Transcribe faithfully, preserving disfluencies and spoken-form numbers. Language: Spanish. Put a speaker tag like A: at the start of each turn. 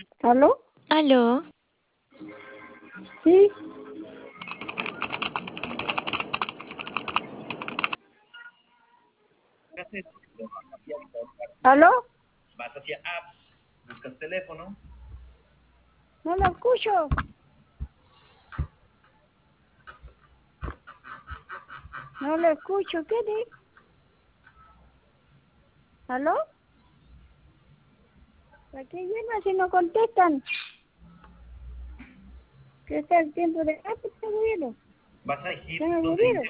A: ¿Aló?
B: ¿Aló?
A: Sí.
C: Haces esto, hacia buscar,
A: ¿Aló?
C: vas hacia apps, buscas teléfono.
A: No lo escucho. No lo escucho. ¿Qué dice? ¿Aló? ¿Para qué llaman si no contestan? ¿Qué está el tiempo de... Ah, pues está aburrido.
C: Vas a elegir
A: ¿Está
C: donde dice
A: aburrido?